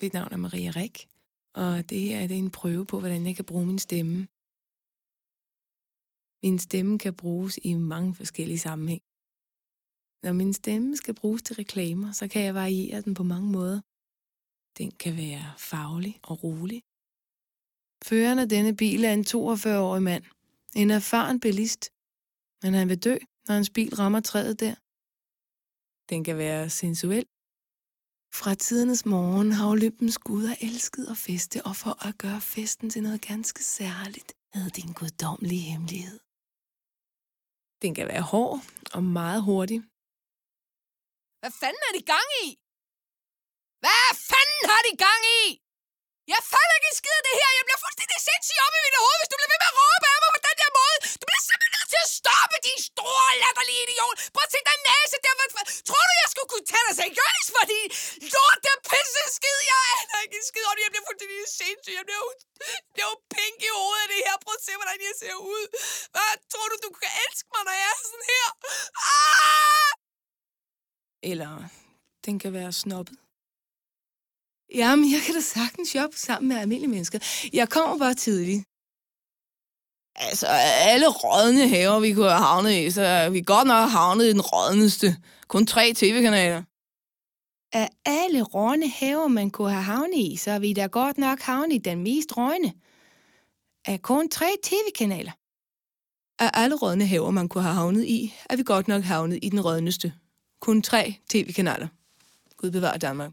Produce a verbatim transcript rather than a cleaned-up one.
Mit navn er Maria Rik, og det her det er en prøve på, hvordan jeg kan bruge min stemme. Min stemme kan bruges i mange forskellige sammenhæng. Når min stemme skal bruges til reklamer, så kan jeg variere den på mange måder. Den kan være faglig og rolig. Føreren af denne bil er en toogfyrre-årig mand. En erfaren bilist. Men han vil dø, når hans bil rammer træet der. Den kan være sensuel. Fra tidernes morgen har Olympens guder elsket at feste, og for at gøre festen til noget ganske særligt, havde det en guddommelig hemmelighed. Den kan være hård og meget hurtig. Hvad fanden er de gang i? Hvad fanden har de gang i? Jeg fatter ikke en skid af det her. Jeg bliver fuldstændig sindssyg op i mit hoved, hvis du bliver ved med at råbe af mig på den der måde. Du bliver simpelthen nødt til at stoppe, din store latterlige idiot. Prøv at se den næse der. Tror du, jeg skulle kunne tage dig seriøst for din lort der pisse skid? Jeg aner ikke en skid om det. Jeg bliver fuldstændig sindssyg. Jeg bliver jo, jeg bliver jo pink i hovedet af det her. Prøv at se, hvordan jeg ser ud. Hvad tror du, du kan elske mig, når jeg er sådan her? Ah! Eller den kan være snobbet. Jamen, jeg kan da sagtens shoppe sammen med almindelige mennesker. Jeg kommer bare tidligt. Altså, alle rådne haver, vi kunne have havnet i, så er vi godt nok havnet i den rådneste. Kun tre tv-kanaler. Af alle rådne haver, man kunne have havnet i, så er vi da godt nok havnet i den mest rådne. Af kun tre tv-kanaler. Af alle rådne haver, man kunne have havnet i, er vi godt nok havnet i den rådneste. Kun tre tv-kanaler. Gud bevarer Danmark.